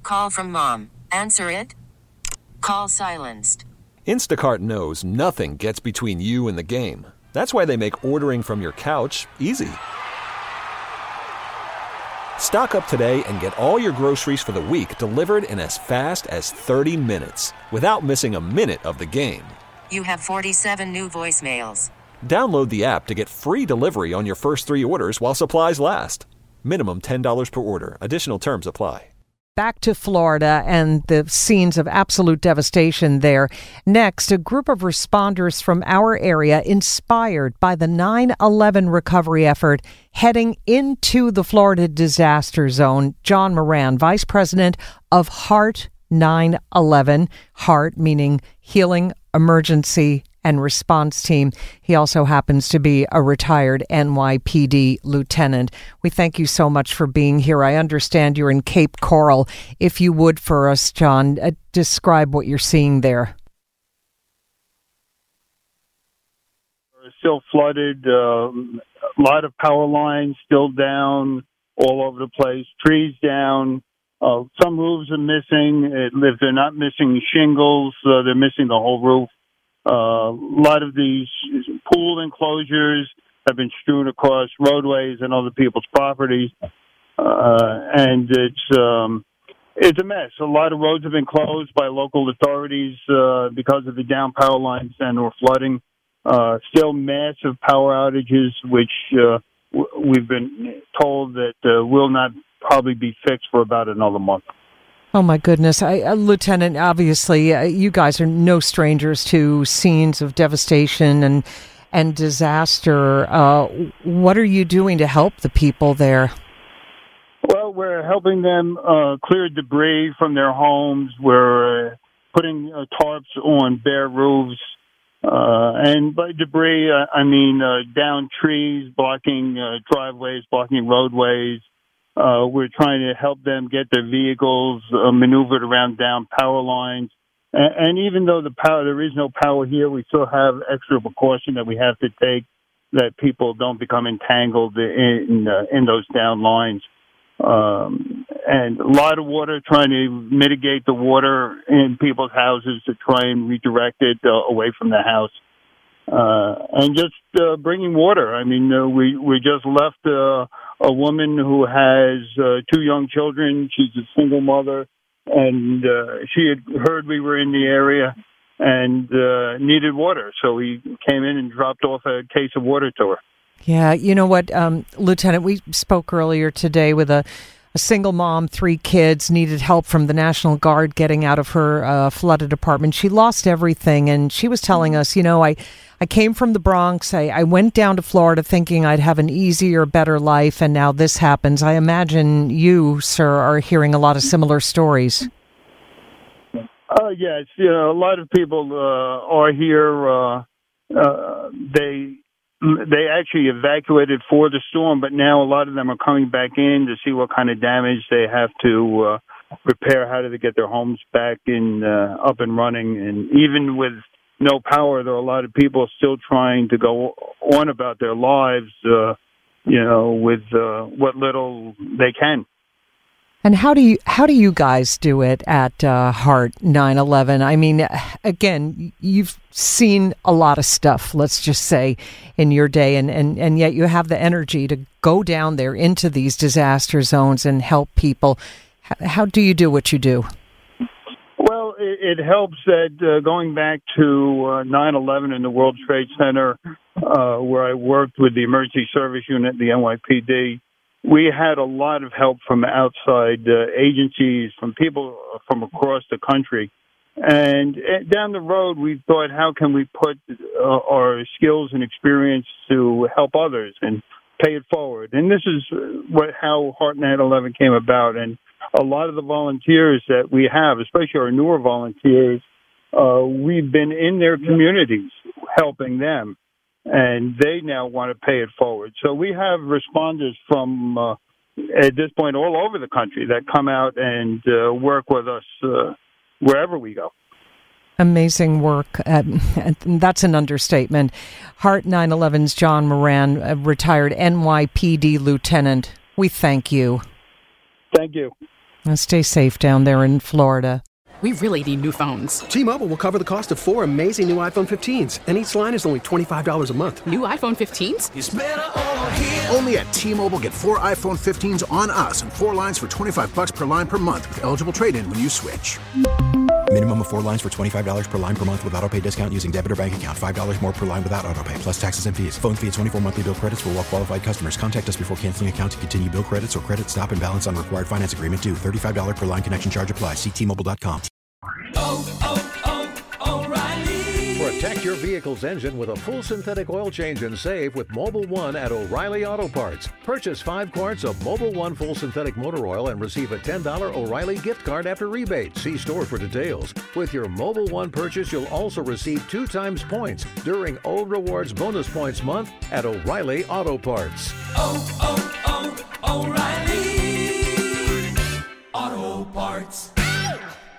Call from mom. Answer it. Call silenced. Instacart knows nothing gets between you and the game. That's why they make ordering from your couch easy. Stock up today and get all your groceries for the week delivered in as fast as 30 minutes without missing a minute of the game. You have 47 new voicemails. Download the app to get free delivery on your first 3 orders while supplies last. Minimum $10 per order. Additional terms apply. Back to Florida and the scenes of absolute devastation there. Next, a group of responders from our area inspired by the 9/11 recovery effort heading into the Florida disaster zone. John Moran, Vice President of HEART 9/11. HEART meaning Healing, Emergency and Response Team. He also happens to be a retired NYPD lieutenant. We thank you so much for being here. I understand you're in Cape Coral. If you would for us, John, describe what you're seeing there. Still flooded, a lot of power lines still down all over the place, trees down. Some roofs are missing. If they're not missing shingles, they're missing the whole roof. A lot of these pool enclosures have been strewn across roadways and other people's properties, and it's a mess. A lot of roads have been closed by local authorities because of the down power lines and/or flooding. Still massive power outages, which we've been told that will not probably be fixed for about another month. Oh, my goodness. Lieutenant, obviously, you guys are no strangers to scenes of devastation and disaster. What are you doing to help the people there? Well, we're helping them clear debris from their homes. We're putting tarps on bare roofs. And by debris, I mean down trees, blocking driveways, blocking roadways. We're trying to help them get their vehicles maneuvered around down power lines. And even though there is no power here, we still have extra precaution that we have to take that people don't become entangled in those down lines. And a lot of water, trying to mitigate the water in people's houses to try and redirect it away from the house. And just bringing water. I mean, we just left a woman who has 2 young children. She's a single mother, and she had heard we were in the area and needed water. So we came in and dropped off a case of water to her. Yeah, you know what, Lieutenant, we spoke earlier today with a single mom, 3 kids, needed help from the National Guard getting out of her flooded apartment. She lost everything, and she was telling us, I came from the Bronx. I went down to Florida thinking I'd have an easier, better life, and now this happens. I imagine you, sir, are hearing a lot of similar stories. Yes, a lot of people are here. They actually evacuated for the storm, but now a lot of them are coming back in to see what kind of damage they have to repair. How do they get their homes back up and running? And even with no power, there are a lot of people still trying to go on about their lives, with what little they can. And how do you guys do it at HEART 9/11? I mean, again, you've seen a lot of stuff, let's just say, in your day, and yet you have the energy to go down there into these disaster zones and help people. How do you do what you do? Well, it helps that going back to 9/11 in the World Trade Center, where I worked with the Emergency Service Unit, the NYPD, we had a lot of help from outside agencies, from people from across the country. And down the road, we thought, how can we put our skills and experience to help others and pay it forward? And this is how HEART 9/11 came about. And a lot of the volunteers that we have, especially our newer volunteers, we've been in their communities helping them, and they now want to pay it forward. So we have responders from, at this point, all over the country that come out and work with us wherever we go. Amazing work. That's an understatement. HEART 9/11's John Moran, a retired NYPD lieutenant. We thank you. Thank you. And stay safe down there in Florida. We really need new phones. T-Mobile will cover the cost of 4 amazing new iPhone 15s, and each line is only $25 a month. New iPhone 15s? It's better over here. Only at T-Mobile, get 4 iPhone 15s on us and 4 lines for $25 per line per month with eligible trade-in when you switch. Minimum of 4 lines for $25 per line per month with autopay discount using debit or bank account. $5 more per line without autopay, plus taxes and fees. Phone fee at 24 monthly bill credits for well-qualified customers. Contact us before canceling account to continue bill credits or credit stop and balance on required finance agreement due. $35 per line connection charge applies. See T-Mobile.com. O'Reilly. Protect your vehicle's engine with a full synthetic oil change and save with Mobil 1 at O'Reilly Auto Parts. Purchase 5 quarts of Mobil 1 full synthetic motor oil and receive a $10 O'Reilly gift card after rebate. See store for details. With your Mobil 1 purchase, you'll also receive 2 times points during O Rewards Bonus Points Month at O'Reilly Auto Parts. O'Reilly Auto Parts.